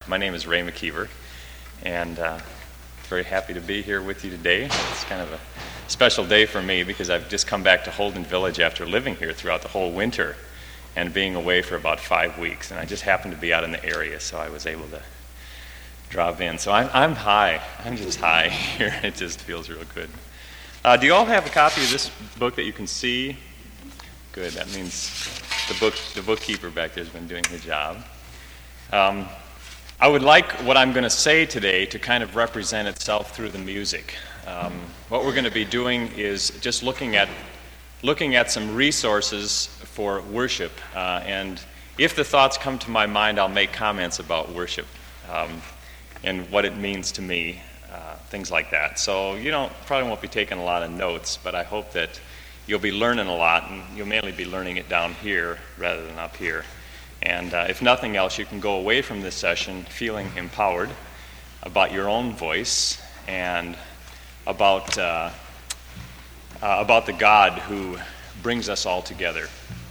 My name is Ray McKeever, and very happy to be here with you today. It's kind of a special day for me because I've just come back to Holden Village after living here throughout the whole winter and being away for about 5 weeks. And I just happened to be out in the area, so I was able to drop in. So I'm high. I'm just high here. It just feels real good. Do you all have a copy of this book that you can see? Good. That means the bookkeeper back there has been doing her job. I would like what I'm going to say today to kind of represent itself through the music. What we're going to be doing is just looking at some resources for worship. And if the thoughts come to my mind, I'll make comments about worship and what it means to me, things like that. So probably won't be taking a lot of notes, but I hope that you'll be learning a lot, and you'll mainly be learning it down here rather than up here. And if nothing else, you can go away from this session feeling empowered about your own voice and about the God who brings us all together.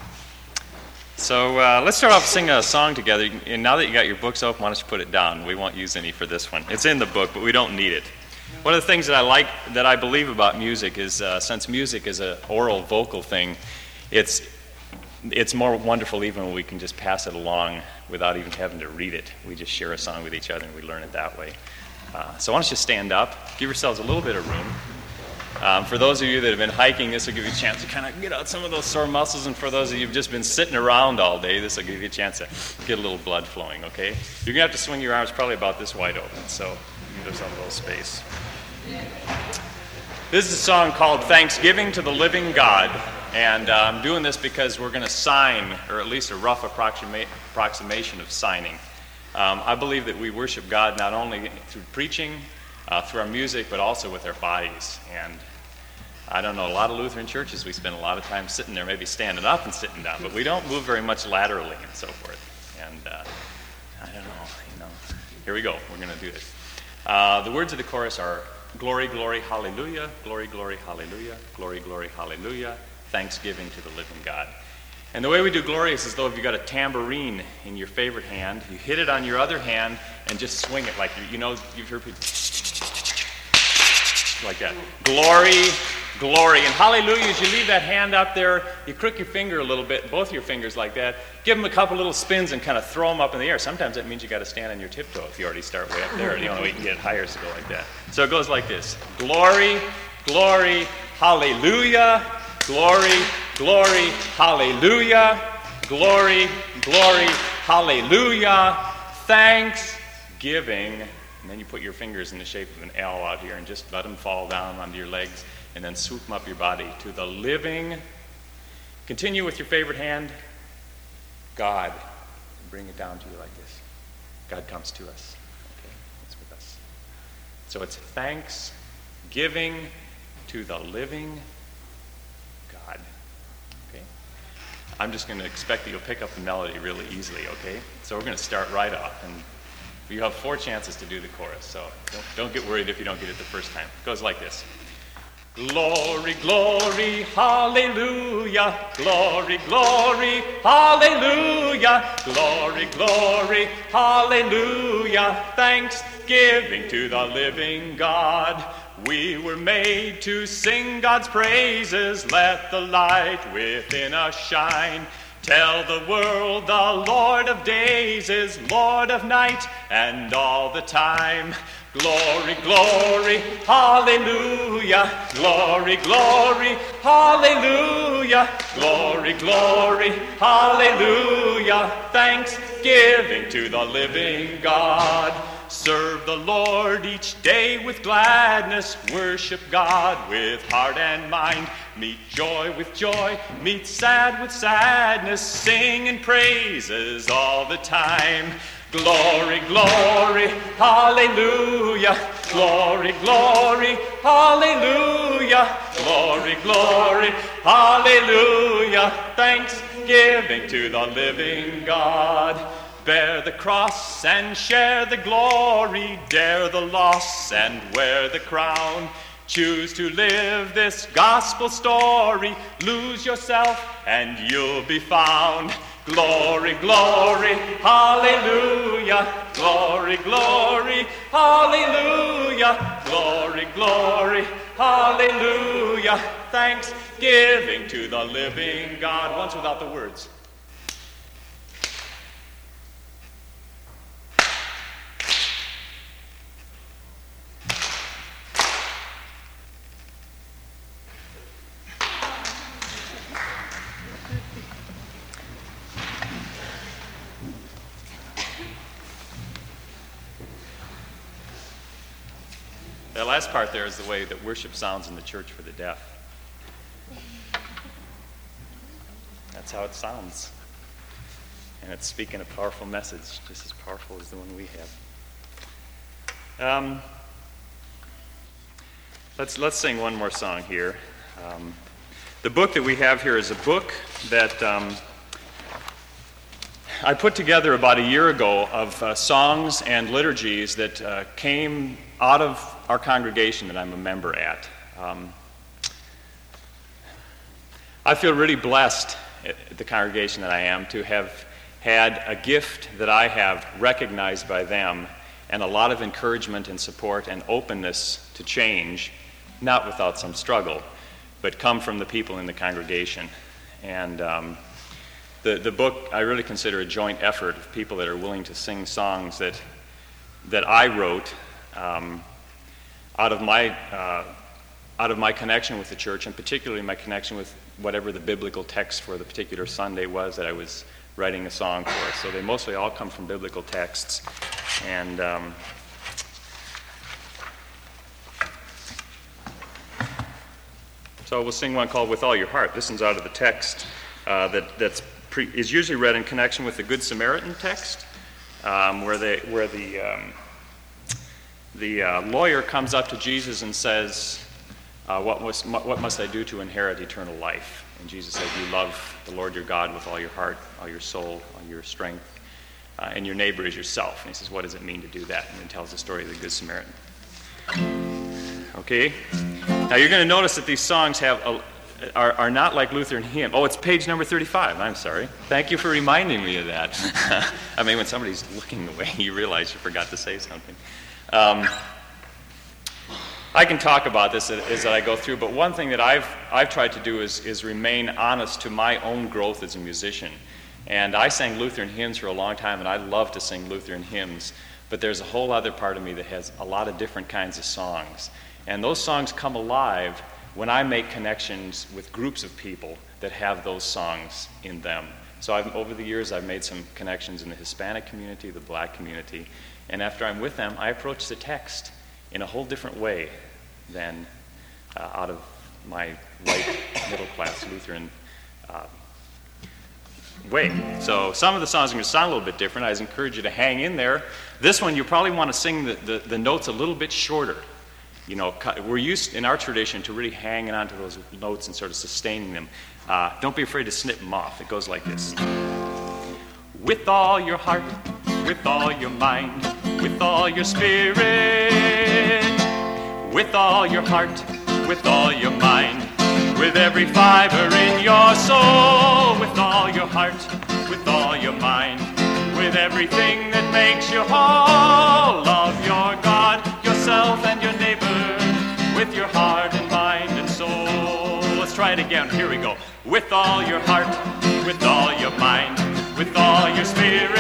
So let's start off singing a song together. And now that you got your books open, why don't you put it down? We won't use any for this one. It's in the book, but we don't need it. One of the things that I believe about music is since music is an oral vocal thing, it's more wonderful even when we can just pass it along without even having to read it. We just share a song with each other and we learn it that way. So why don't you stand up, give yourselves a little bit of room. For those of you that have been hiking, this will give you a chance to kind of get out some of those sore muscles, and for those of you who've just been sitting around all day, this will give you a chance to get a little blood flowing, okay? You're going to have to swing your arms probably about this wide open, so give yourself a little space. This is a song called Thanksgiving to the Living God. And I'm doing this because we're going to sign, or at least a rough approximation of signing. I believe that we worship God not only through preaching, through our music, but also with our bodies. And I don't know, a lot of Lutheran churches, we spend a lot of time sitting there, maybe standing up and sitting down, but we don't move very much laterally and so forth. And I don't know, here we go, we're going to do this. The words of the chorus are, glory, glory, hallelujah, glory, glory, hallelujah, glory, glory, hallelujah, thanksgiving to the living God. And the way we do glory is as though if you got a tambourine in your favorite hand, you hit it on your other hand and just swing it like, you've heard people like that. Glory, glory. And hallelujah, as you leave that hand up there, you crook your finger a little bit, both your fingers like that, give them a couple little spins and kind of throw them up in the air. Sometimes that means you got to stand on your tiptoe if you already start way up there. The only way you can get it higher is to go like that. So it goes like this. Glory, glory, hallelujah. Glory, glory, hallelujah, glory, glory, hallelujah, thanksgiving. And then you put your fingers in the shape of an L out here and just let them fall down onto your legs and then swoop them up your body to the living. Continue with your favorite hand, God, and bring it down to you like this. God comes to us. Okay, it's with us. So it's thanksgiving to the living God. Okay? I'm just going to expect that you'll pick up the melody really easily, okay? So we're going to start right off. And you have 4 chances to do the chorus, so don't get worried if you don't get it the first time. It goes like this. Glory, glory, hallelujah. Glory, glory, hallelujah. Glory, glory, hallelujah. Thanksgiving to the living God. We were made to sing God's praises. Let the light within us shine. Tell the world the Lord of days is Lord of night and all the time. Glory, glory, hallelujah. Glory, glory, hallelujah. Glory, glory, hallelujah. Thanksgiving to the living God. Serve the Lord each day with gladness. Worship God with heart and mind. Meet joy with joy. Meet sad with sadness. Sing and praises all the time. Glory, glory, hallelujah. Glory, glory, hallelujah. Glory, glory, hallelujah. Thanksgiving to the living God. Bear the cross and share the glory. Dare the loss and wear the crown. Choose to live this gospel story. Lose yourself and you'll be found. Glory, glory, hallelujah. Glory, glory, hallelujah. Glory, glory, hallelujah. Thanksgiving to the living God. Once without the words. That last part there is the way that worship sounds in the church for the deaf. That's how it sounds. And it's speaking a powerful message, just as powerful as the one we have. Let's sing one more song here. The book that we have here is a book that I put together about a year ago of songs and liturgies that came out of our congregation that I'm a member at. I feel really blessed at the congregation that I am to have had a gift that I have recognized by them, and a lot of encouragement and support and openness to change, not without some struggle, but come from the people in the congregation. And the book I really consider a joint effort of people that are willing to sing songs that I wrote out of my connection with the church, and particularly my connection with whatever the biblical text for the particular Sunday was that I was writing a song for. So they mostly all come from biblical texts. And so we'll sing one called With All Your Heart. This one's out of the text is usually read in connection with the Good Samaritan text, where the lawyer comes up to Jesus and says, what must I do to inherit eternal life? And Jesus said, you love the Lord your God with all your heart, all your soul, all your strength, and your neighbor is yourself. And he says, what does it mean to do that? And he tells the story of the Good Samaritan. Okay? Now you're going to notice that these songs are not like Lutheran hymn. Oh, it's page number 35. I'm sorry. Thank you for reminding me of that. I mean, when somebody's looking away, you realize you forgot to say something. I can talk about this as I go through, but one thing that I've tried to do is remain honest to my own growth as a musician. And I sang Lutheran hymns for a long time, and I love to sing Lutheran hymns, but there's a whole other part of me that has a lot of different kinds of songs. And those songs come alive when I make connections with groups of people that have those songs in them. So over the years, I've made some connections in the Hispanic community, the Black community, and after I'm with them, I approach the text in a whole different way than out of my white middle-class Lutheran way. So some of the songs are going to sound a little bit different. I encourage you to hang in there. This one, you probably want to sing the notes a little bit shorter. You know, we're used in our tradition to really hanging on to those notes and sort of sustaining them. Don't be afraid to snip them off. It goes like this. With all your heart, with all your mind, with all your spirit, with all your heart, with all your mind, with every fiber in your soul, with all your heart, with all your mind, with everything that makes you whole. Love your God, yourself, and your neighbor, with your heart and mind and soul. Let's try it again. Here we go. With all your heart, with all your mind, with all your spirit,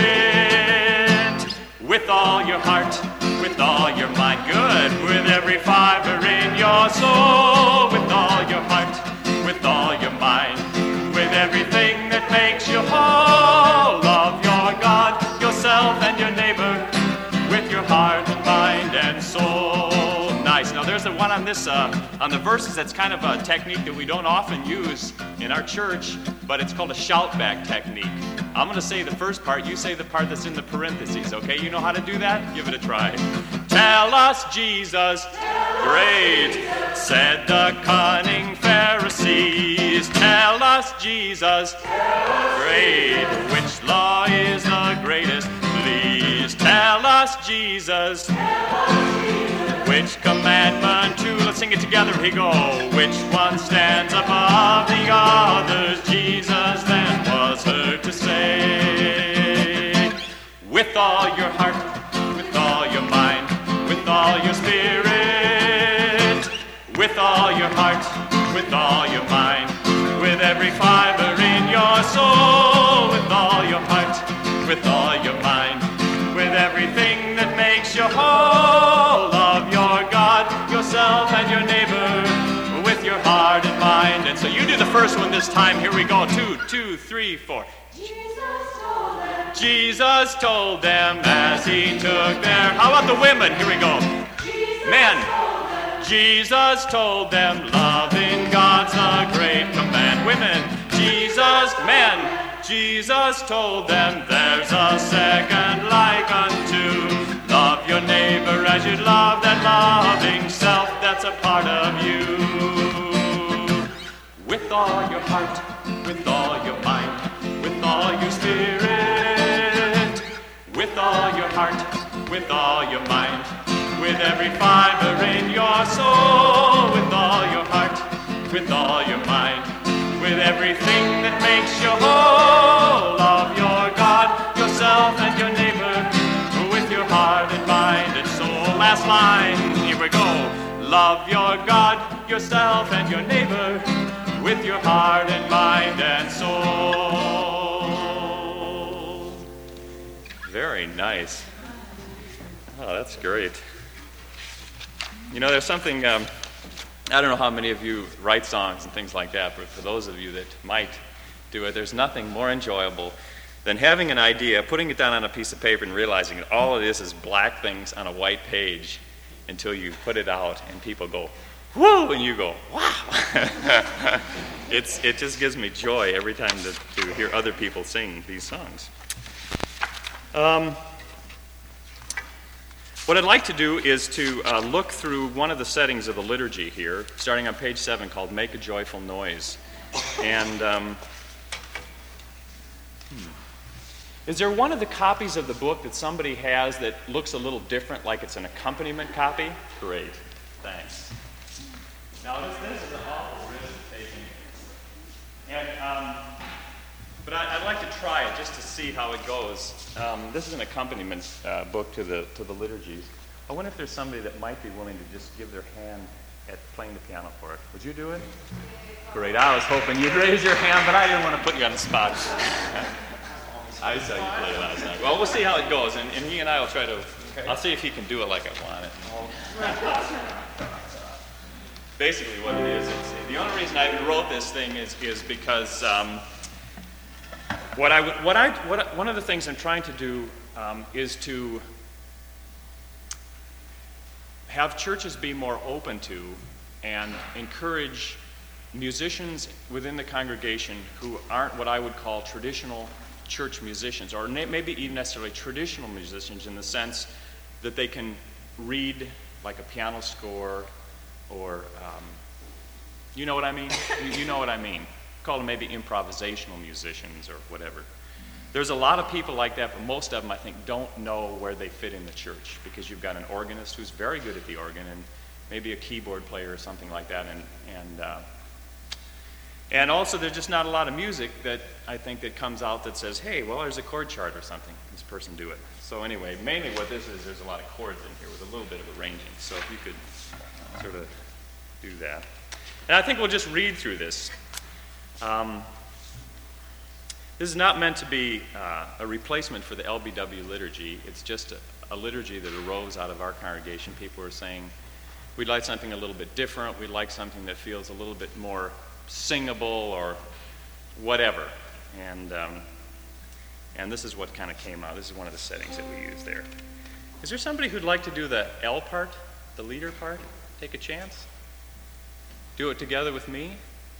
with all your heart, with all your mind. Good. With every fiber in your soul, with all your heart, with all your mind, with everything that makes you whole. Love your God, yourself, and your neighbor, with your heart and mind and soul. Nice. Now there's the one on this, on the verses, that's kind of a technique that we don't often use in our church, but it's called a shout-back technique. I'm going to say the first part, you say the part that's in the parentheses, okay? You know how to do that? Give it a try. Tell us, Jesus, great, said the cunning Pharisees. Tell us, Jesus, great, which law is the greatest? Please Tell us, Jesus, which commandment to, let's sing it together, here we go. Which one stands above the others? Jesus then was heard to say, with all your heart, with all your mind, with all your spirit, with all your heart, with all your mind, with every fiber in your soul, with all your heart, with all your mind, with everything that makes you whole. Love your God, yourself, and your neighbor with your heart and mind. And so you do the first one this time. Here we go. 2, 2, 3, 4. Jesus told them as he took their... How about the women? Here we go. Men. Jesus told them loving God's a great command. Women. Jesus. Men. Jesus told them there's a second like unto. Love your neighbor as you'd love that loving self that's a part of you. With all your heart, with all your mind, with all your spirit, with all your heart, with all your mind, with every fiber in your soul, with all your heart, with all your mind, with everything that makes you whole. Love your God, yourself, and your neighbor with your heart and mind and soul. Last line, here we go. Love your God, yourself, and your neighbor with your heart and mind and soul. Very nice. Oh, that's great. You know, there's something... I don't know how many of you write songs and things like that, but for those of you that might do it, there's nothing more enjoyable than having an idea, putting it down on a piece of paper and realizing that all it is black things on a white page until you put it out and people go, whoo, and you go, wow. It just gives me joy every time to hear other people sing these songs. What I'd like to do is to look through one of the settings of the liturgy here, starting on page 7, called Make a Joyful Noise. And is there one of the copies of the book that somebody has that looks a little different, like it's an accompaniment copy? Great, thanks. Now this is an awful risk taking. And but I'd like to try it just to see how it goes. This is an accompaniment book to the liturgies. I wonder if there's somebody that might be willing to just give their hand at playing the piano for it. Would you do it? Great. I was hoping you'd raise your hand, but I didn't want to put you on the spot. I saw you play last night. Well, we'll see how it goes, and he and I will try to. Okay. I'll see if he can do it like I want it. Basically, what it is, the only reason I wrote this thing is because. One of the things I'm trying to do is to have churches be more open to and encourage musicians within the congregation who aren't what I would call traditional church musicians, or maybe even necessarily traditional musicians in the sense that they can read like a piano score, or you know what I mean? You know what I mean. Call them maybe improvisational musicians or whatever. There's a lot of people like that, but most of them, I think, don't know where they fit in the church, because you've got an organist who's very good at the organ, and maybe a keyboard player or something like that, and also there's just not a lot of music that I think that comes out that says, hey, well, there's a chord chart or something. This person do it. So anyway, mainly what this is, there's a lot of chords in here with a little bit of arranging. So if you could sort of do that. And I think we'll just read through this. This is not meant to be a replacement for the LBW liturgy. It's just a liturgy that arose out of our congregation. People were saying, we'd like something a little bit different. We'd like something that feels a little bit more singable or whatever. And this is what kind of came out. This is one of the settings that we use there. Is there somebody who'd like to do the L part, the leader part? Take a chance? Do it together with me?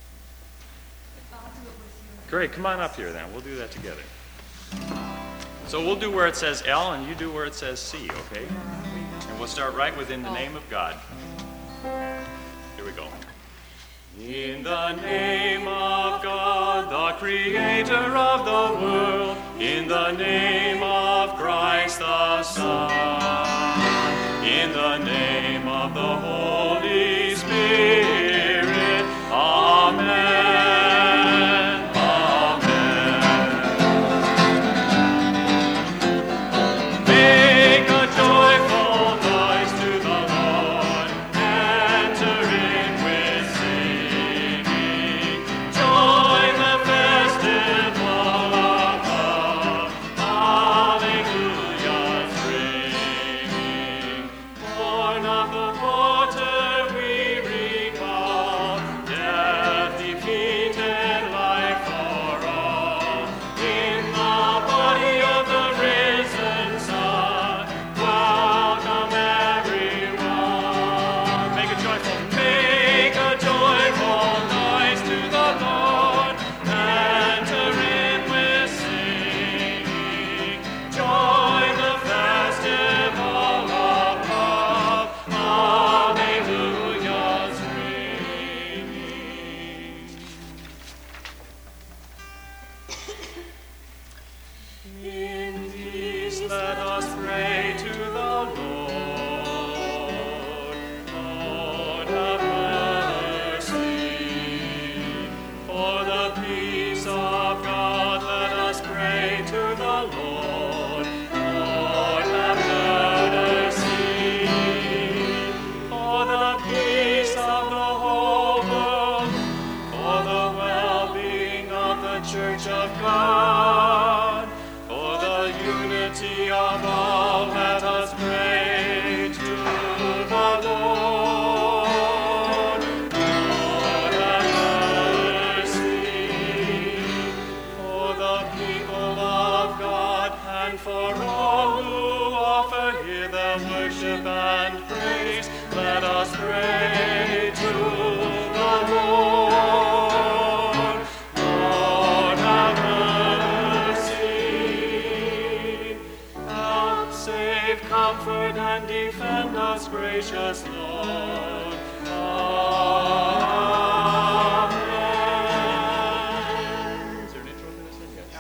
Great, come on up here then. We'll do that together. So we'll do where it says L and you do where it says C, okay? And we'll start right within the name of God. Here we go. In the name of God, the Creator of the world, in the name of Christ the Son, in the name of the Holy Spirit, Amen. Amen. Make a joyful noise to the Lord, enter in with singing, join the festival of love, hallelujahs ringing. Born of the water we recall, death defeated, life for all. In the body of the risen Son, welcome everyone. Make a joyful noise to the Lord. Enter in with singing. Join the festival of love. Hallelujahs ringing. In peace let us pray to the Lord. Lord, have mercy. For the peace of God let us pray to the Lord. Lord, have mercy. For the peace of the whole world, for the well-being of the Church of God, for the unity of all, let us pray to the Lord. Lord, have mercy. For the people of God, and for all who offer here their worship and praise, let us pray to the Lord. Lord, have mercy. Help, save, comfort, and defend us, gracious Lord. Amen. Is there an intro for this one? Yes.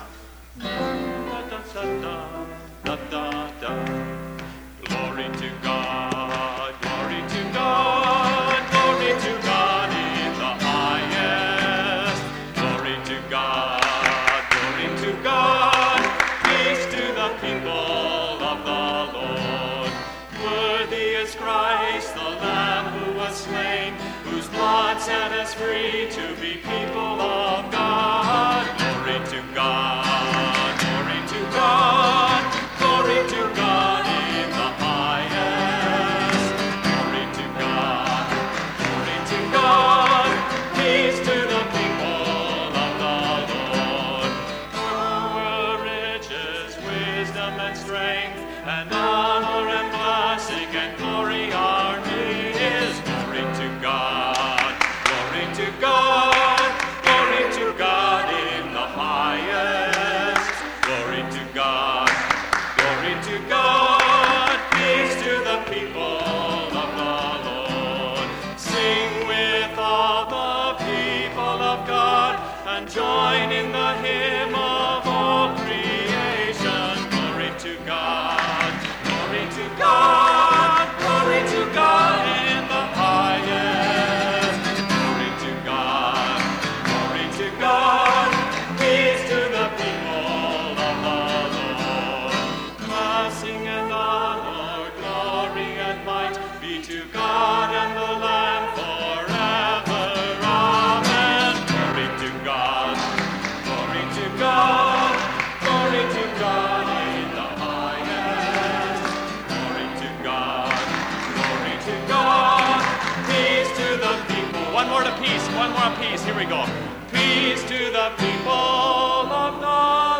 Da, da, da, da. Glory to God, glory to God, glory to God in the highest. Glory to God, glory to God. Peace to the people of the Lord. Worthy is Christ, the Lamb who was slain, whose blood set us free to be people of God. Glory to God, glory to God, glory to God in the highest. Glory to God, glory to God. Peace to the people of the Lord. Power, riches, wisdom, and strength, and honor and blessing and glory are His. Glory to God, glory to God, glory to God in the highest. Glory to God, glory to God. Peace to the people of the Lord. Sing with all the people of God and join in the hymn of all creation. Glory to God, glory to God, glory to God in the highest. Glory to God, glory to God. Peace to the people of the Lord. Blessing and honor, glory and might be to God and the Lamb forever. Amen. Glory to God, glory to God, glory to God in the highest. Glory to God, glory to God. Peace to the people. One more to peace, one more to peace. Here we go. Peace to the people of the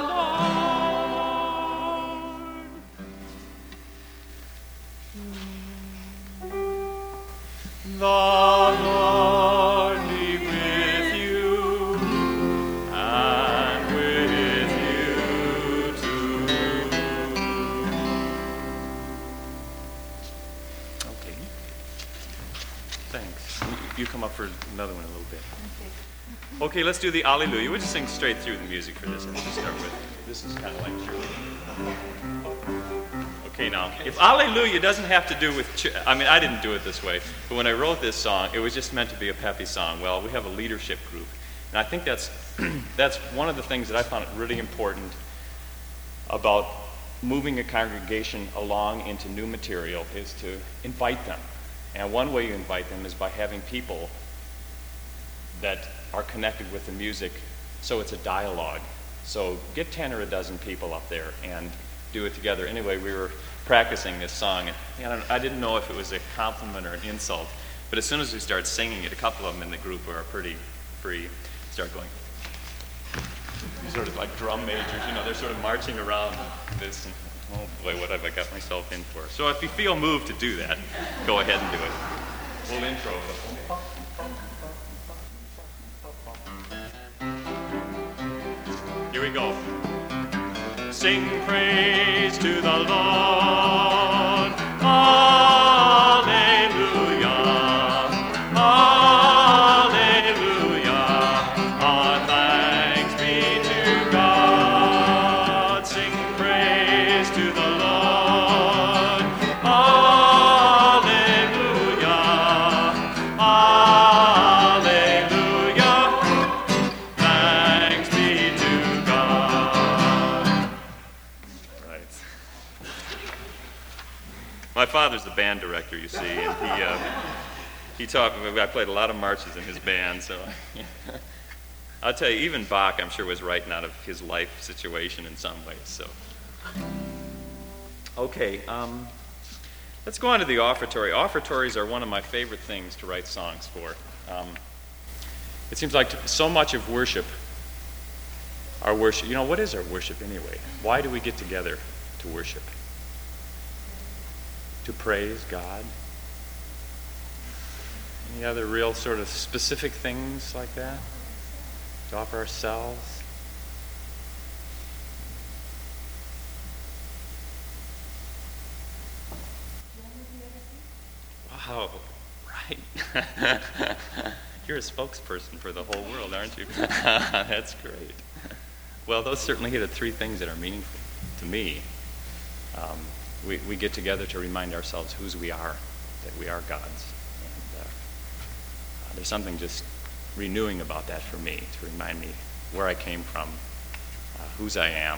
Lord. The Lord be with you and with you too. Okay. Thanks. You come up for another one in a little bit. Okay, let's do the Alleluia. We'll just sing straight through the music for this. And we'll start with, this is kind of like cheerleading. Okay, now, if Alleluia doesn't have to do with, I didn't do it this way, but when I wrote this song, it was just meant to be a peppy song. Well, we have a leadership group, and I think that's one of the things that I found really important about moving a congregation along into new material is to invite them. And one way you invite them is by having people that are connected with the music, so it's a dialogue. So get 10 or a dozen people up there and do it together. Anyway, we were practicing this song, and I didn't know if it was a compliment or an insult, but as soon as we started singing it, a couple of them in the group who are pretty free start going, sort of like drum majors, they're sort of marching around this. And, oh boy, what have I got myself in for? So if you feel moved to do that, go ahead and do it. We'll intro it. Here we go. Sing praise to the Lord. Alleluia. Alleluia. Our thanks be to God. Sing praise to the Lord. Alleluia. Alleluia. Thanks be to God. Right. My father's the band director, you see, and he taught me. I played a lot of marches in his band, so I'll tell you, even Bach, I'm sure, was writing out of his life situation in some ways. So, okay, let's go on to the offertory. Offertories are one of my favorite things to write songs for. It seems like so much of worship, our worship. What is our worship anyway? Why do we get together to worship? To praise God? Any other real sort of specific things like that? To offer ourselves? Wow, right. You're a spokesperson for the whole world, aren't you? That's great. Well, those certainly hit the three things that are meaningful to me. We get together to remind ourselves whose we are, that we are God's. And there's something just renewing about that for me, to remind me where I came from, whose I am,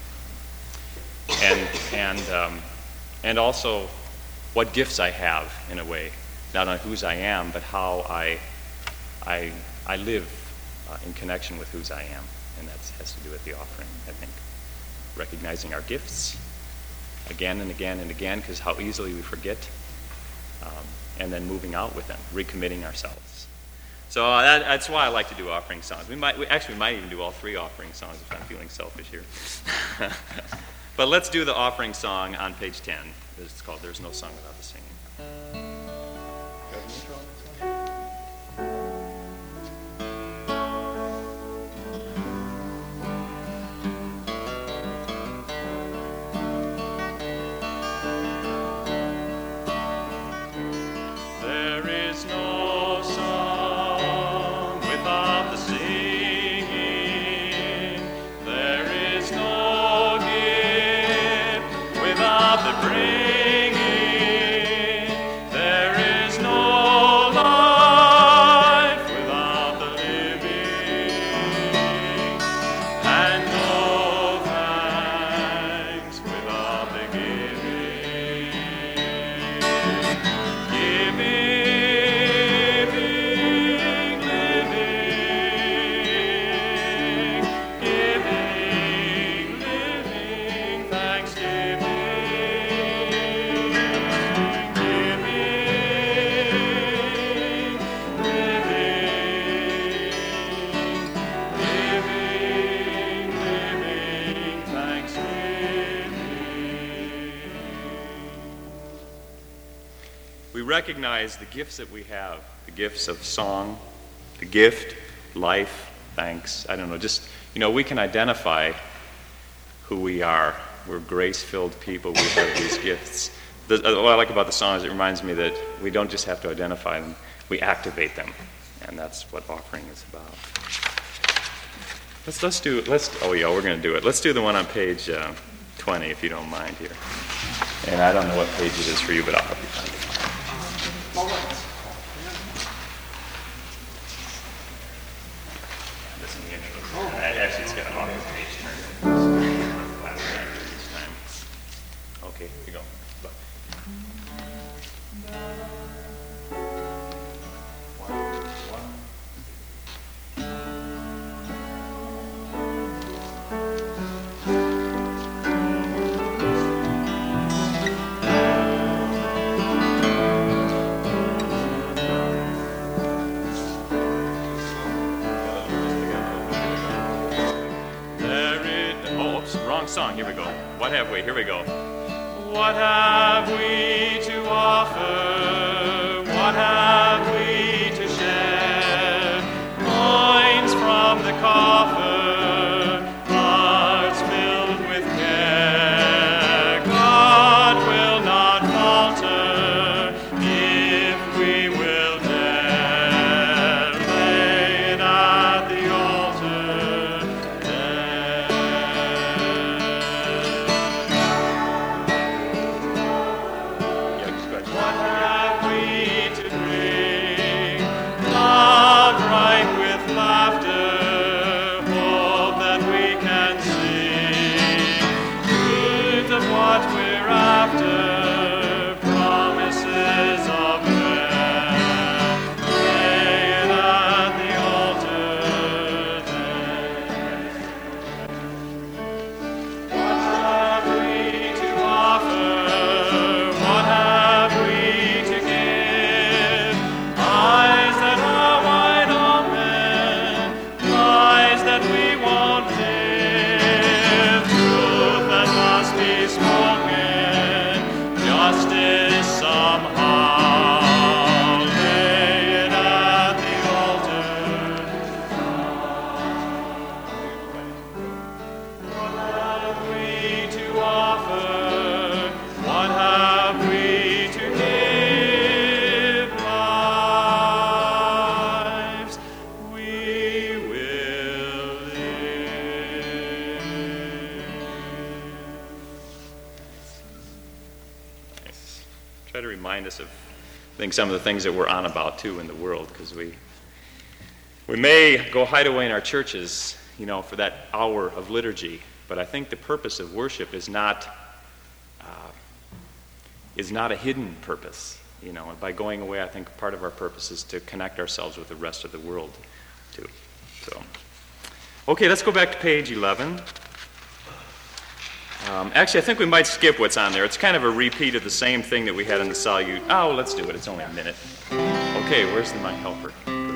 and also what gifts I have, in a way, not only whose I am, but how I live in connection with whose I am, and that has to do with the offering, I think. Recognizing our gifts again and again and again, because how easily we forget, and then moving out with them, recommitting ourselves. So that's why I like to do offering songs. We might even do all three offering songs if I'm feeling selfish here. But let's do the offering song on page 10. It's called "There's No Song Without the Singing." Do you have an intro on this one? There is no song without the singing. There is no gift without the bringing. There is no life without the living, and no thanks without the giving. Giving, we recognize the gifts that we have, the gifts of song, the gift, life, thanks. I don't know, just, we can identify who we are. We're grace-filled people. We have these gifts. What I like about the song is it reminds me that we don't just have to identify them. we activate them, and that's what offering is about. We're going to do it. Let's do the one on page 20, if you don't mind here. And I don't know what page it is for you, but I'll help you find it. Actually, it's got an audio page turned. Okay, here we go. Look. Wrong song. Here we go. What have we? Here we go. What have we to offer? What have we to share? Coins from the coffer, hearts filled with care. God will not falter if we will dare. Lay it at the altar there. What have we to bring? Love ripe with laughter, hope that we can sing. Truth of what we're after, promises of prayer. Lay it at the altar there. What have we to offer? What have we to give? Eyes that are wide open, lies that we won't live. Truth that must be spoken, justice somehow. Lay it at the altar. What have we to offer? What have we to give? Lives we will live. Nice. Try to remind us of, I think, some of the things that we're on about too in the world, because we may go hide away in our churches, for that hour of liturgy, but I think the purpose of worship is not a hidden purpose. And by going away, I think part of our purpose is to connect ourselves with the rest of the world too. So, okay, let's go back to page 11. Actually, I think we might skip what's on there. It's kind of a repeat of the same thing that we had in the Salute. Oh, let's do it. It's only a minute. Okay, where's my helper?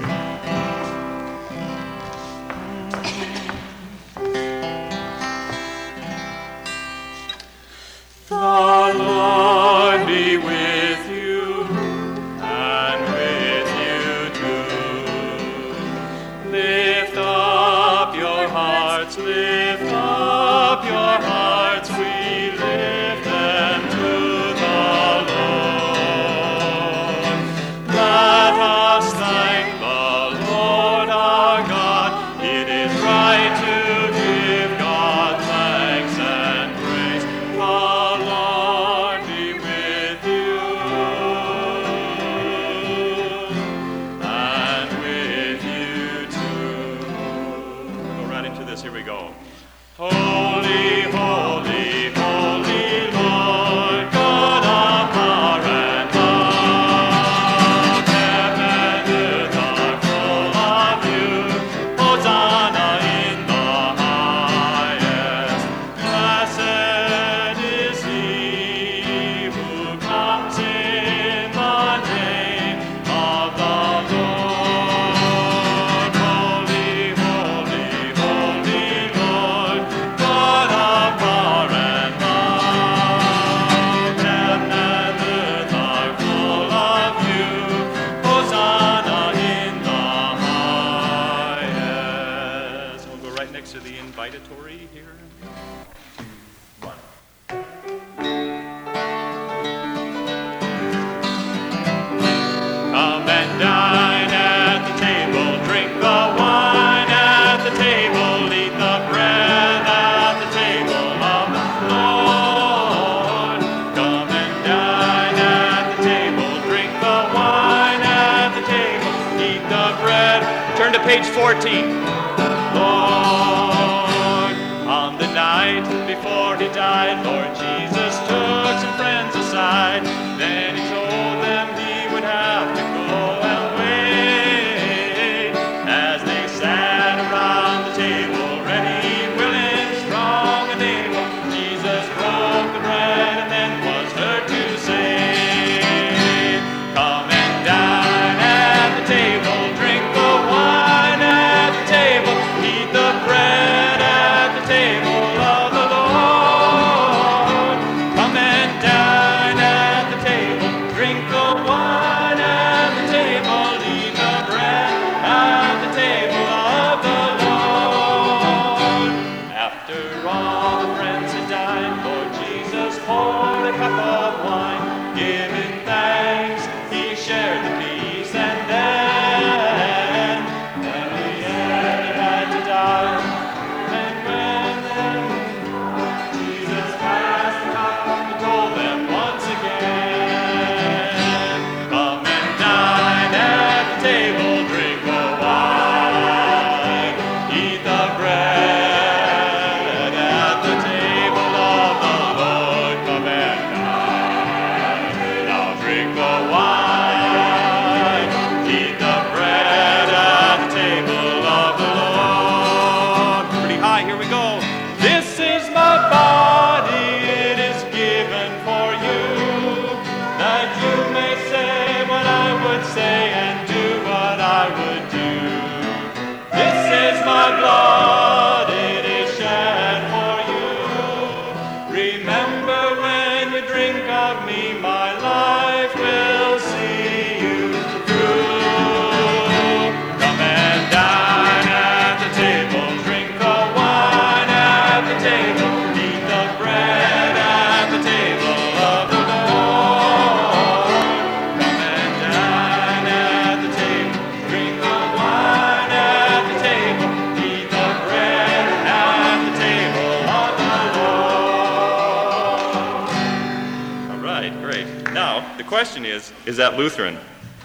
The Lord be with you, and with you too. Lift up your hearts, lift up your hearts, we lift them to the Lord. Let us thank the Lord our God. It is right to give God thanks and praise. The Lord be with you, and with you too. Go right into this. Here we go. Holy, holy, holy Lord, God of power and love. Heaven and earth are full of you. Hosanna in the highest. Blessed is he who comes in the name of the Lord. Holy, holy, holy Lord, God of power and love. Heaven and earth are full of you. Hosanna in the highest. We'll go right next to the invitatory here. One. Come and dine. Turn to page 14. Lord, on the night before he died, Lord Jesus took some friends aside. Then he told them he would have to go and wait. As they sat around the table, ready, willing, strong, and able, Jesus broke the bread and then was heard to say, come and dine at the table, drink the wine at the table, eat the bread at the table of the Lord. Come and dine at the table, drink the wine at the table, eat the bread at the table of the Lord. After all the friends had dined, Lord Jesus poured a cup of wine, giving thanks, he shared the peace, and then he had to die. And when Jesus passed the cup, he told them once again, come and dine at the table, drink the wine, eat the bread at the table of the Lord. Come and dine, now drink the wine, eat the bread at the table of the Lord. Pretty high, here we go. This is my body, it is given for you, that you may say what I would say and do what I would do. This is my blood, it is shed for you. Remember when you drink of me, my life will see you through. Come and dine at the table, drink the wine at the table, eat the bread at the table of the Lord. Come and dine at the table, drink the wine at the table, eat the bread at the table of the Lord. All right, great. Now, the question is that Lutheran?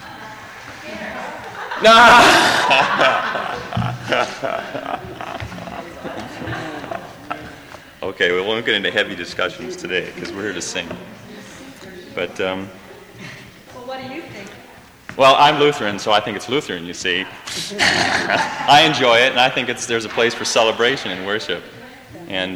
Okay, we won't get into heavy discussions today because we're here to sing. But, Well, what do you think? well, I'm Lutheran, so I think it's Lutheran, you see. I enjoy it, and I think there's a place for celebration and worship. And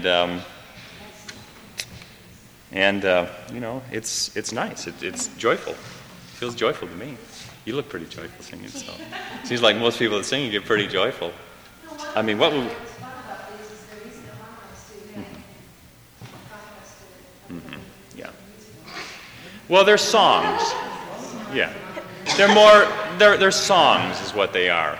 you know, it's nice. It's joyful. It feels joyful to me. You look pretty joyful singing, so. Seems like most people that sing, you get pretty joyful. I mean, what would... Yeah. Well, they're songs. Yeah. They're more, they're songs is what they are.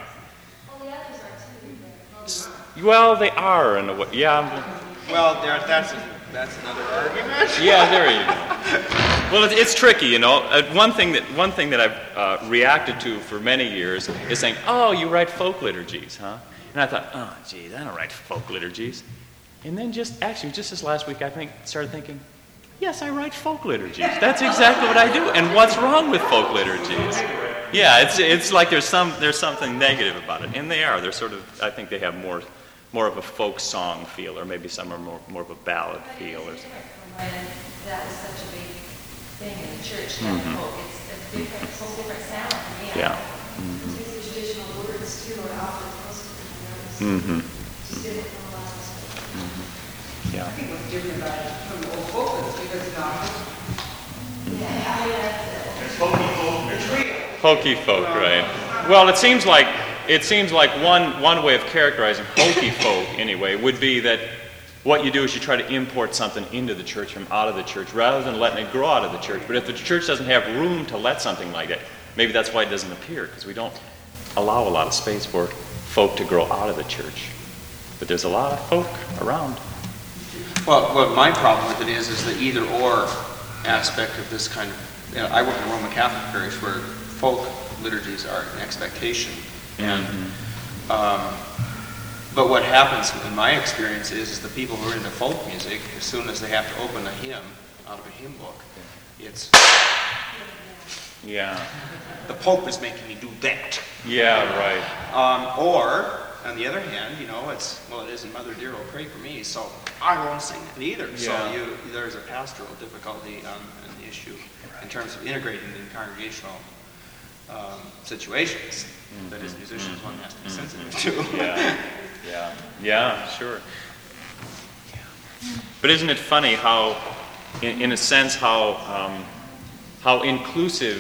Well, they are in a way. Yeah. Well, that's another argument. Yeah, there you go. Well, it's tricky, you know. One thing that I've reacted to for many years is saying, "Oh, you write folk liturgies, huh?" And I thought, "Oh, geez, I don't write folk liturgies." And then just this last week, I started thinking, "Yes, I write folk liturgies. That's exactly what I do." And what's wrong with folk liturgies? Yeah, it's like there's something negative about it, and they are. They're sort of. I think they have more of a folk song feel, or maybe some are more of a ballad feel, or something. That was such a big thing in the church. That folk, it's a different, whole different sound for me. Yeah. These traditional words too are often close to just different from a lot of stuff. Yeah. I think what's different about it from the old folk is because it's not Hokey folk, right? Well, it seems like one way of characterizing hokey folk, anyway, would be that what you do is you try to import something into the church from out of the church rather than letting it grow out of the church. But if the church doesn't have room to let something like that, maybe that's why it doesn't appear, because we don't allow a lot of space for folk to grow out of the church. But there's a lot of folk around. Well, what my problem with it is the either-or aspect of this kind of... You know, I work in a Roman Catholic parish where folk liturgies are an expectation. And but what happens in my experience is the people who are into folk music, as soon as they have to open a hymn out of a hymn book, it's Yeah. The Pope is making me do that. Yeah, right. Or, on the other hand, it isn't Mother Dear, oh, pray for me, so I won't sing it either. Yeah. So there's a pastoral difficulty on the issue in terms of integrating in congregational situations that as musicians one has to be sensitive to. Yeah, sure. But isn't it funny how, in a sense, how inclusive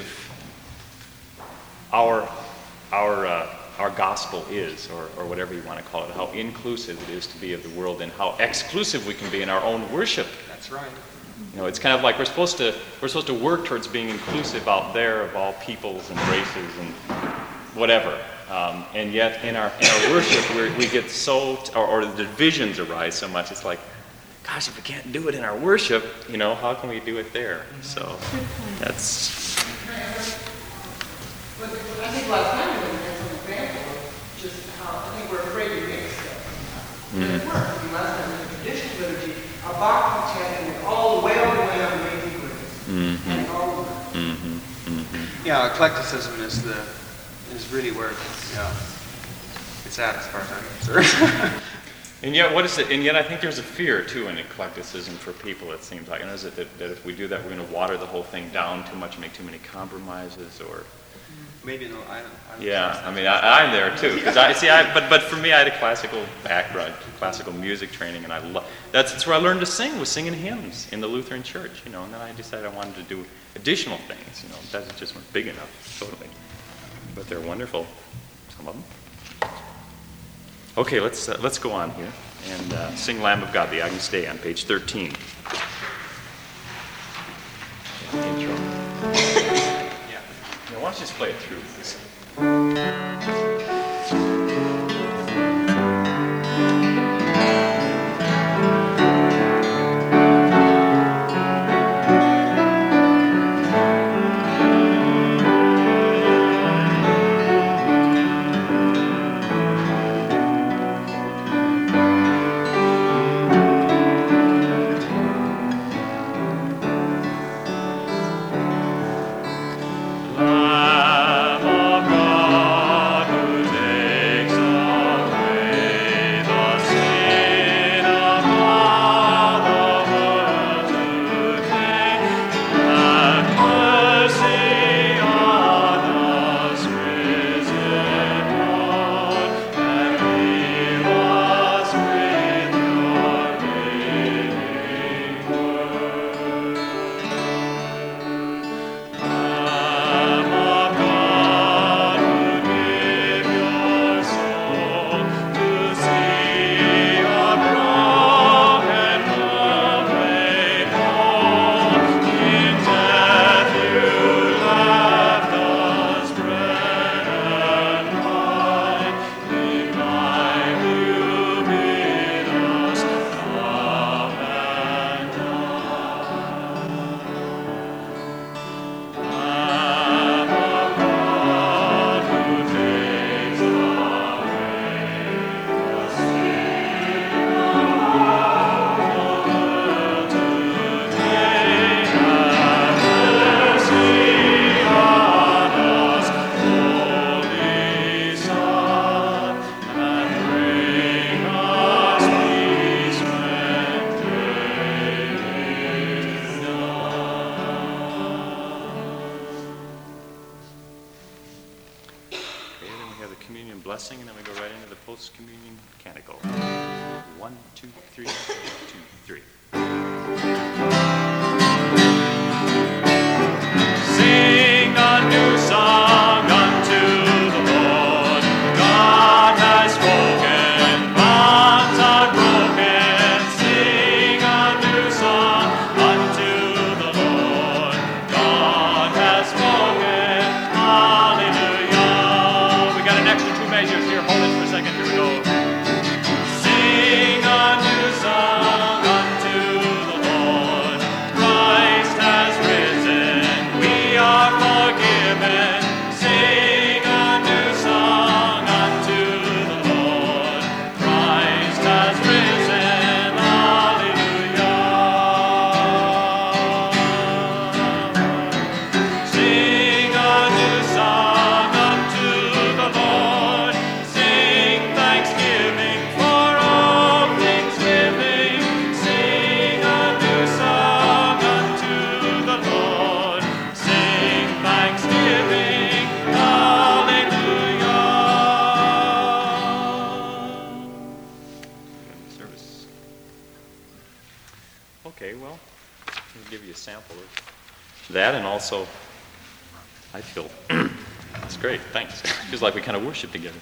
our gospel is, or whatever you want to call it, how inclusive it is to be of the world, and how exclusive we can be in our own worship. That's right. It's kind of like we're supposed to work towards being inclusive out there of all peoples and races and whatever. And yet in our worship we get so, or the divisions arise so much. It's like, gosh, if we can't do it in our worship, how can we do it there? So that's. But I think last time we had some example of just how I think we're afraid to mix stuff. It works. Last time in the traditional liturgy, a Bach chanting with all the way up and Amazing Grace. And all of that. Yeah, eclecticism is really where it's at as far as I'm concerned. And yet, what is it? And yet, I think there's a fear too in eclecticism for people. It seems like, is it that if we do that, we're going to water the whole thing down too much, make too many compromises, or Maybe no, I don't. yeah. I mean, I'm there too because but for me, I had a classical background, classical music training, and that's where I learned to sing, was singing hymns in the Lutheran Church, and then I decided I wanted to do additional things. That just wasn't big enough, totally. But they're wonderful, some of them. Okay, let's go on here and sing Lamb of God, the Agnus Dei on page 13. Intro. Yeah. Now, why don't you just play it through, please? Blessing, and then we go right into the post-communion canticle. 1, 2, 3, 2, 3. Sing a new song unto the Lord. God has spoken, bonds are broken. Sing a new song unto the Lord. God has spoken. Hallelujah. We got an extra 2 measures here. Hold it for a second. Here we go. Sing a new song unto the Lord. for that, and also, I feel, it's great, thanks. Feels like we kind of worship together.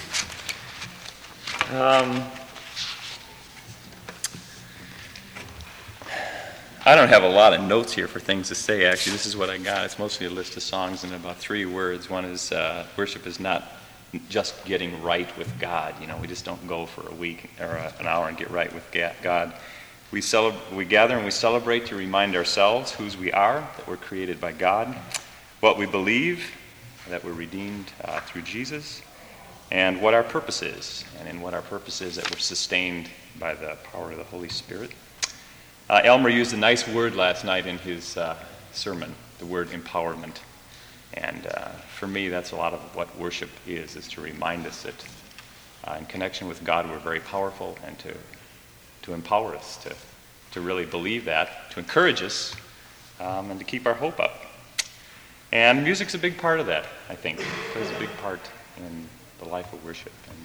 I don't have a lot of notes here for things to say, actually. This is what I got. It's mostly a list of songs and about 3 words. One is, worship is not just getting right with God. You know, we just don't go for a week or an hour and get right with God. We gather and we celebrate to remind ourselves whose we are, that we're created by God, what we believe, that we're redeemed through Jesus, and what our purpose is. And in what our purpose is, that we're sustained by the power of the Holy Spirit. Elmer used a nice word last night in his sermon, the word empowerment. And for me, that's a lot of what worship is to remind us that in connection with God, we're very powerful, and to empower us, to really believe that, to encourage us, and to keep our hope up. And music's a big part of that, I think. It plays a big part in the life of worship. And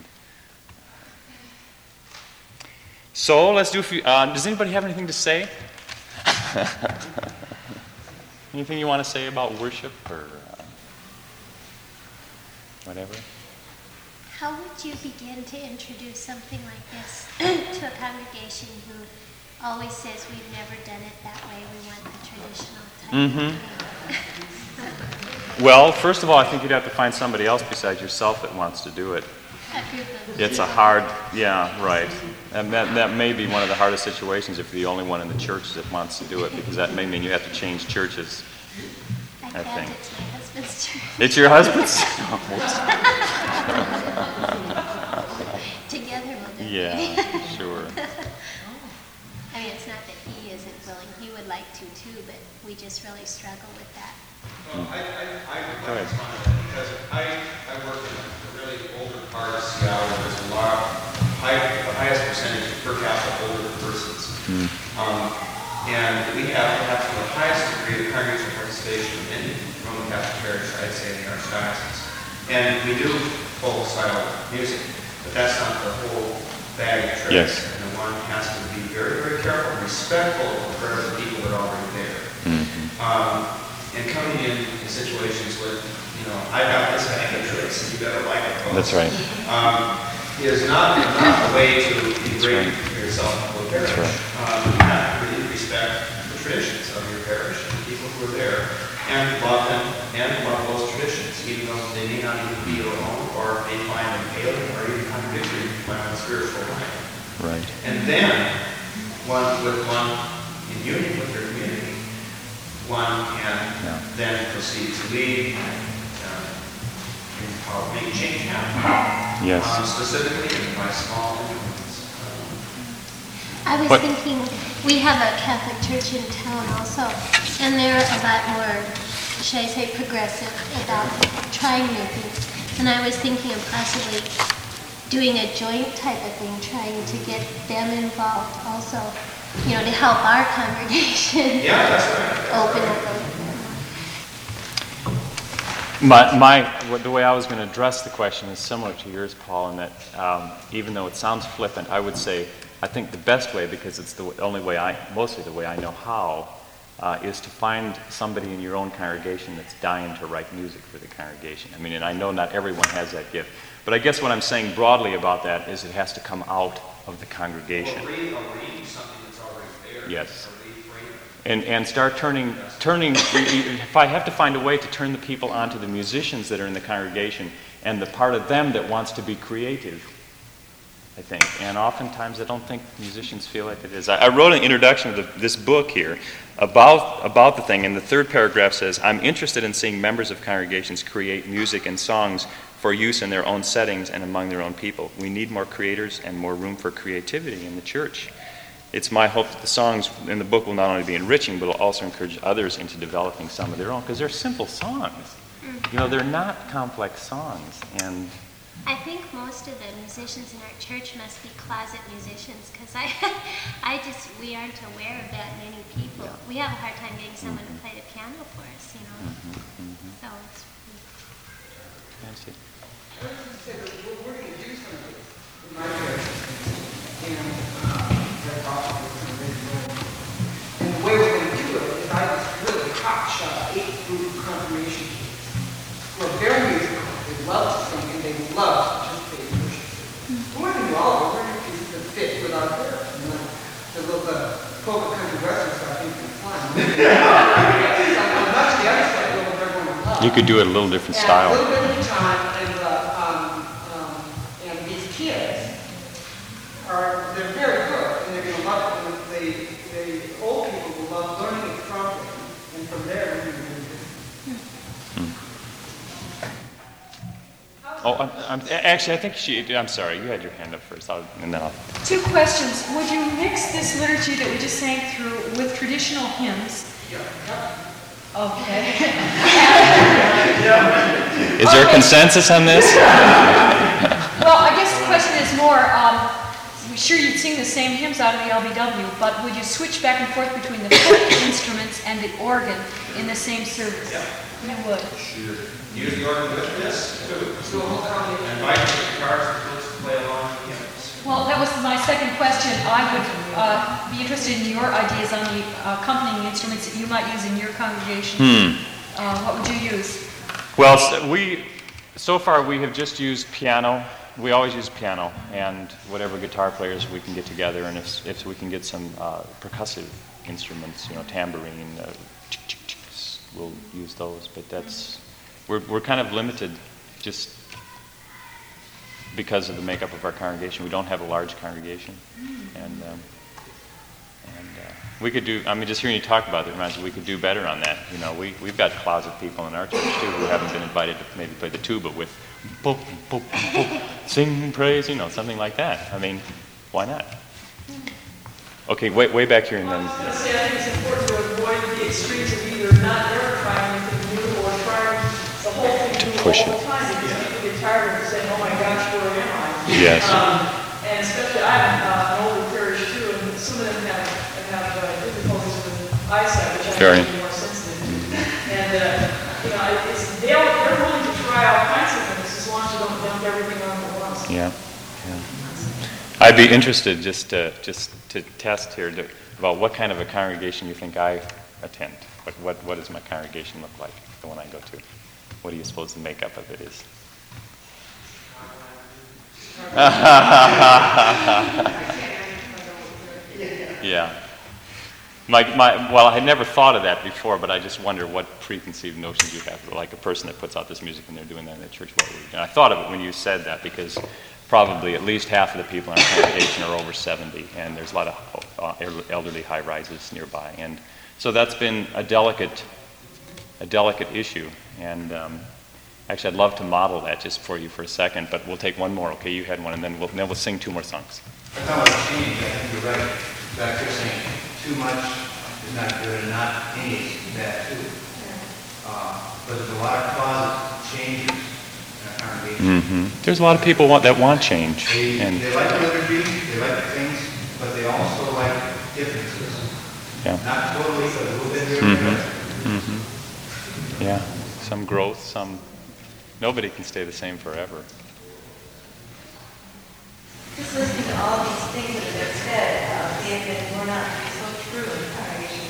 so let's do a few. Does anybody have anything to say? Anything you want to say about worship or whatever? How would you begin to introduce something like this to a congregation who always says we've never done it that way, we want the traditional type of thing? Well, first of all, I think you'd have to find somebody else besides yourself that wants to do it. A group of It's a hard, yeah, right. And that may be one of the hardest situations if you're the only one in the church that wants to do it, because that may mean you have to change churches. I think. It's my husband's church. It's your husband's? Together we'll do it. Yeah, sure. I mean, it's not that he isn't willing. He would like to too, but we just really struggle with that. Well, I Go ahead. respond to that because I work in the really older part of Seattle where there's a lot, the highest percentage of per capita older persons. And we have perhaps the highest degree of congregational participation in Roman Catholic Church, I'd say, in the Archdiocese. And we do full style music, but that's not the whole bag of tricks. Yes. And one has to be very, very careful and respectful of the prayers of people that are already there. And coming in situations with, I got this bag of tricks and you better like it, folks. That's right. Is not a way to degrade yourself with parish. That's right. You have to really respect the traditions of your parish and the people who are there, and love them and love those traditions, even though they may not even be your own, or may find them alien or even contradictory to my own spiritual life. Right. And then, in union with your community, one can then proceed to lead and make change happen. Yes. Specifically by small increments. I was But- thinking, we have a Catholic church in town also, and they're a lot more, should I say, progressive about trying new things. And I was thinking of possibly doing a joint type of thing, trying to get them involved also, to help our congregation Yeah, that's right. open up a The way I was going to address the question is similar to yours, Paul, in that even though it sounds flippant, I would say I think the best way, because it's the only way mostly the way I know how, is to find somebody in your own congregation that's dying to write music for the congregation. I mean, and I know not everyone has that gift, but I guess what I'm saying broadly about that is it has to come out of the congregation. Or read something that's already there. Yes. Or reframe it. And start turning, if I have to find a way to turn the people onto the musicians that are in the congregation and the part of them that wants to be creative, I think. And oftentimes I don't think musicians feel like it is. I wrote an introduction to this book here about the thing, and the third paragraph says, I'm interested in seeing members of congregations create music and songs for use in their own settings and among their own people. We need more creators and more room for creativity in the church. It's my hope that the songs in the book will not only be enriching, but will also encourage others into developing some of their own, because they're simple songs. They're not complex songs. And I think most of the musicians in our church must be closet musicians, because we aren't aware of that many people. We have a hard time getting someone to play the piano for us, So it's fancy. I was going to say, that we're going to do some of this in my church. And that's awesome. And the way we're going to do it is I just group confirmation who are very musical. They love to sing and they love to participate in worship. We're going to do all of it. We're going to pieces that fit with our prayer. The little polka country western stuff, I think, is fun. Much of the other stuff, they're going to love. You could do it a little different style. And a little bit at a time, and these kids they're very good, and they're going to love it. And the old people will love learning it from them, and from there, they're going to do it. Oh, actually, I think I'm sorry, you had your hand up first, and then I'll. Two questions. Would you mix this liturgy that we just sang through with traditional hymns? Okay. Is there a consensus on this? Well, I guess the question is more, sure you'd sing the same hymns out of the LBW, but would you switch back and forth between the foot instruments and the organ in the same service? Yeah. You would. Use the organ with this, too. So we'll come in. And invite the guitars and flutes to play along with the hymns. Well, that was my second question. I would be interested in your ideas on the accompanying instruments that you might use in your congregation. What would you use? Well, so far we have just used piano. We always use piano and whatever guitar players we can get together, and if we can get some percussive instruments, tambourine, we'll use those. But we're kind of limited just because of the makeup of our congregation. We don't have a large congregation, and we could do. I mean, just hearing you talk about it reminds me we could do better on that. We've got closet people in our church too who haven't been invited to maybe play the tuba with boop, boop, boop, sing praise, something like that. I mean, why not? Okay, way back here and then. I was going to say, I think it's important to avoid the extremes of either not ever trying anything new or trying the whole thing new push all it. the time, because people get tired of saying, oh my gosh, where am I? Yes. And especially, I'm an older parish too, and some of them have difficulties with eyesight, which I Very. think is more sensitive. And, they're willing to try all kinds of things as long as you don't dump everything on at once. Yeah. I'd be interested just to test here about what kind of a congregation you think I attend. What does my congregation look like, the one I go to? What do you suppose the makeup of it is? Yeah. Well, I had never thought of that before, but I just wonder what preconceived notions you have. Like a person that puts out this music and they're doing that in the church. And I thought of it when you said that because probably at least half of the people in our congregation are over 70, and there's a lot of elderly high-rises nearby. And so that's been a delicate issue. And actually, I'd love to model that just for you for a second, but we'll take one more. Okay, you had one, and then we'll sing two more songs. I thought about change. I think you're right. Back there saying too much is not good, and not any is bad too. But there's a lot of closet changes in our congregation. There's a lot of people that want change. They And like the liturgy, they like the things, but they also like differences. yeah. Not totally, but a little bit here and there. Yeah, some growth, nobody can stay the same forever. Just listening to all these things that have been said, David, were not so true in the congregation.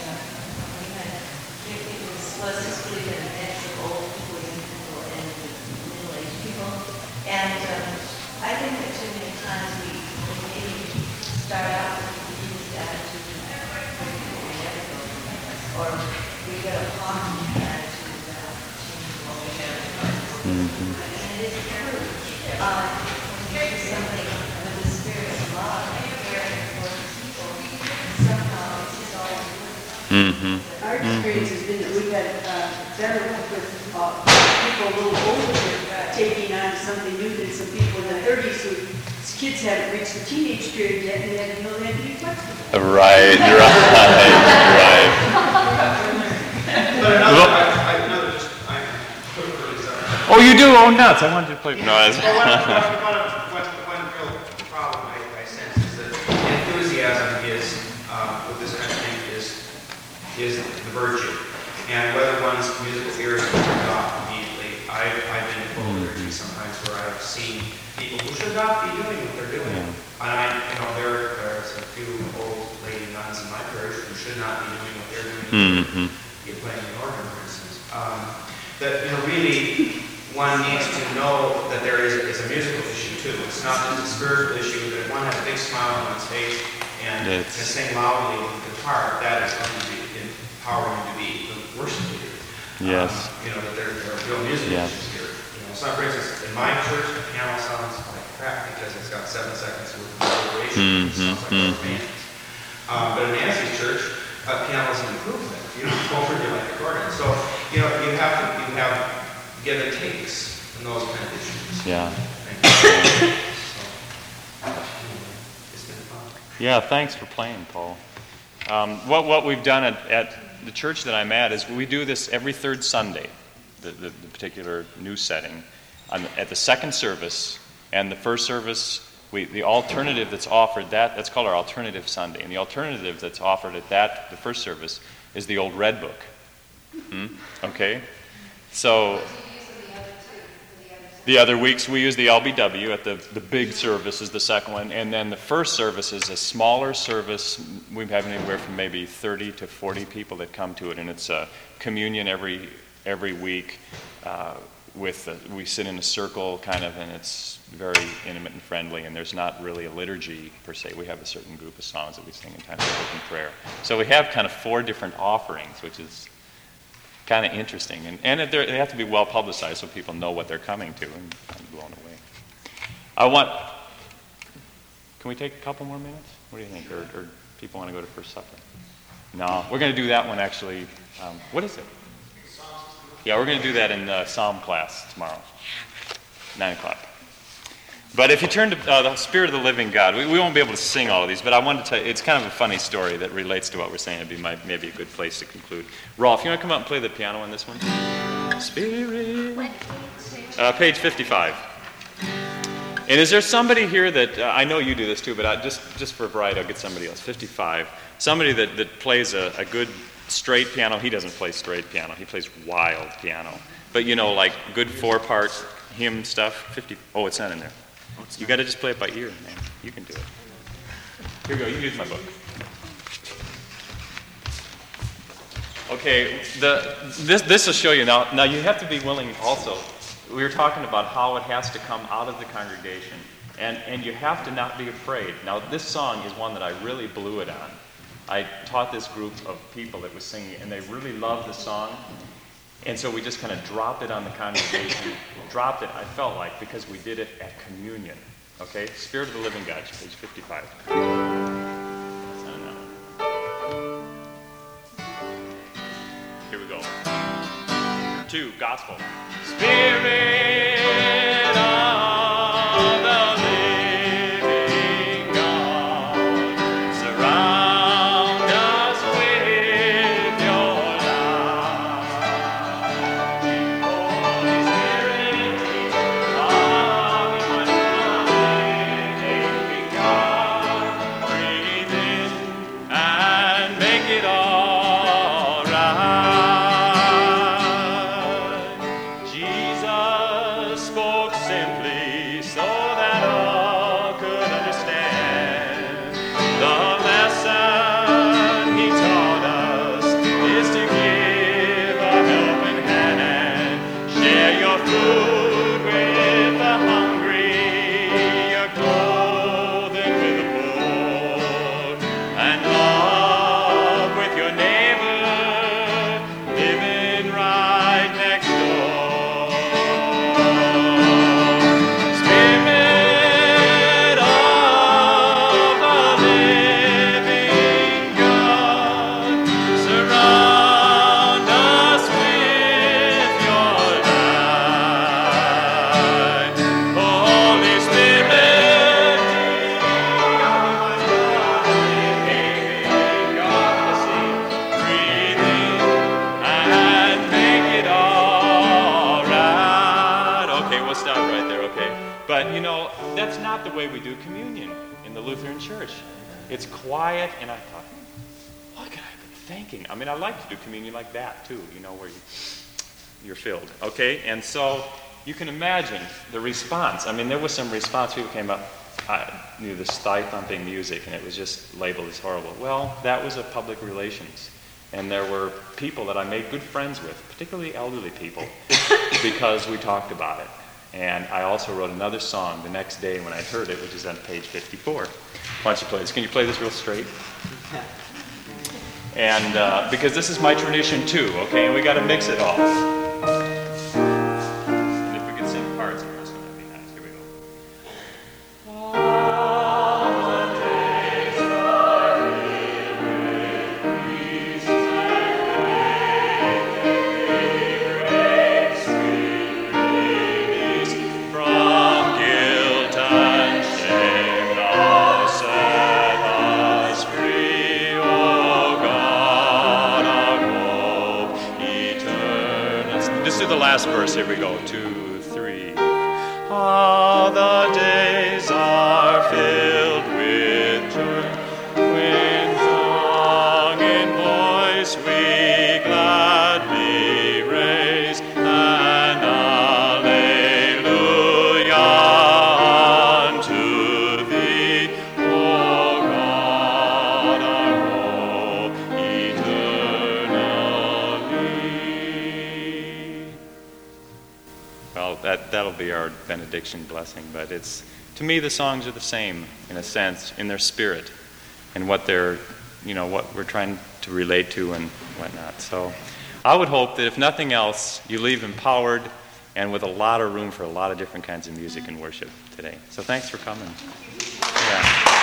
It was just really been a mix of old people, young people, and middle-aged people. And I think that too many times we maybe start out with the attitude or we get a positive attitude about changing what we have. And it is true. When you do something with the spirit of love and caring for people, somehow it's just all good. Our experience has been that we've had better luck with people a little older taking on something new than some people in the 30s whose kids haven't reached the teenage period yet and they had to know they had to be flexible. Right. But another just, I'm really sorry. Oh, you do? Oh, nuts! I wanted to play. No, One real problem I sense is that enthusiasm with this kind of thing is the virtue. And whether one's musical ears are turned off immediately. I've been in full liturgy sometimes where I've seen people who should not be doing what they're doing. And there's a few old lady nuns in my parish who should not be doing what they're doing. You're playing the organ, for instance. That, really, one needs to know that there is a musical issue too. It's not just a spiritual issue, that if one has a big smile on its face and can sing loudly with the guitar, that is going to be empowering to be the worship leader. Yes. That there are real musical issues here. So for instance, in my church, the piano sounds like crap because it's got 7 seconds worth of vibration. It sounds like rubber bands. But in Nancy's church, piano is an improvement. Over you like accordion. So, you have give and takes in those kind of issues. Yeah. It's been fun. Yeah, thanks for playing, Paul. What we've done at the church that I'm at is we do this every third Sunday, the particular new setting, at the second service, and the first service, the alternative that's offered, that's called our alternative Sunday, and the alternative that's offered at the first service is the old Red Book. Okay? So the other weeks we use the LBW at the big service is the second one, and then the first service is a smaller service. We have anywhere from maybe 30 to 40 people that come to it, and it's a communion every week. We sit in a circle kind of, and it's very intimate and friendly, and there's not really a liturgy per se. We have a certain group of songs that we sing in time of open prayer. So we have kind of 4 different offerings, which is kind of interesting. And they have to be well publicized so people know what they're coming to, and I'm blown away. Can we take a couple more minutes? What do you think? Or people want to go to First Supper? No, we're going to do that one actually. What is it? Yeah, we're going to do that in Psalm class tomorrow, 9 o'clock. But if you turn to the Spirit of the Living God, we won't be able to sing all of these, but I wanted to tell you, it's kind of a funny story that relates to what we're saying. It'd be maybe a good place to conclude. Rolf, you want to come up and play the piano on this one? Spirit. Page 55. And is there somebody here that, I know you do this too, but just for variety, I'll get somebody else. 55. Somebody that plays a good straight piano. He doesn't play straight piano. He plays wild piano. But like good 4-part hymn stuff. 50. Oh, it's not in there. You got to just play it by ear, man. You can do it. Here we go. You can use my book. Okay. This will show you now. Now you have to be willing also. We were talking about how it has to come out of the congregation, and you have to not be afraid. Now this song is one that I really blew it on. I taught this group of people that was singing, and they really loved the song. And so we just kind of dropped it on the congregation. Dropped it, I felt like, because we did it at communion. Okay? Spirit of the Living God, page 55. Here we go. 2, gospel. Spirit of the living God, surround us with your light. Holy Spirit of the living God, breathe in and make it all right. Jesus spoke simply so that all could understand. The lesson he taught us is to give a helping hand and share your food with the hungry, your clothing with the poor, and love with your neighbor, living right next door. Spirit of the living God, surround us with your light. Holy Spirit, breathe in and make it all right. Okay, we'll stop right there, okay? But that's not the way we do communion in the Lutheran Church. It's quiet, and I thought, what could I be thinking? I mean, I like to do communion like that too, where you're filled, okay? And so you can imagine the response. I mean, there was some response. People came up, this thigh-thumping music, and it was just labeled as horrible. Well, that was a public relations. And there were people that I made good friends with, particularly elderly people, because we talked about it. And I also wrote another song the next day when I heard it, which is on page 54. Why don't you play this? Can you play this real straight? And because this is my tradition too, okay? And we got to mix it all. And if we can sing parts of this, that'd be nice. Here we go. Let's do the last verse. Here we go. 2, 3. Ah, the days are filled with joy. When song and voice we gladly raise, and alleluia unto thee, O God, our hope eternally. Well, that'll be our benediction blessing, but it's, to me, the songs are the same in a sense, in their spirit, and what they're, what we're trying to relate to and whatnot. So I would hope that if nothing else, you leave empowered and with a lot of room for a lot of different kinds of music and worship today. So thanks for coming. Yeah.